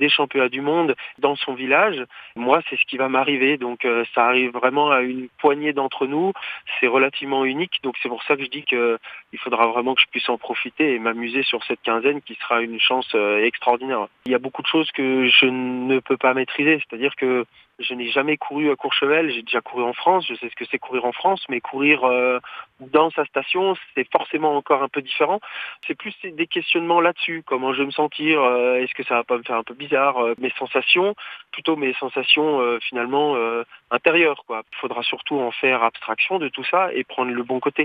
des championnats du monde dans son village. Moi, c'est ce qui va m'arriver. Donc, ça arrive vraiment à une poignée d'entre nous. C'est relativement unique. Donc, c'est pour ça que je dis qu'il faudra vraiment que je puisse en profiter et m'amuser sur cette quinzaine qui sera une chance extraordinaire. Il y a beaucoup de choses que je ne peux pas maîtriser. C'est-à-dire que je n'ai jamais couru à Courchevel, j'ai déjà couru en France, je sais ce que c'est courir en France, mais courir dans sa station, c'est forcément encore un peu différent. C'est plus des questionnements là-dessus, comment je vais me sentir, est-ce que ça va pas me faire un peu bizarre, mes sensations, plutôt mes sensations finalement intérieures, quoi. Il faudra surtout en faire abstraction de tout ça et prendre le bon côté.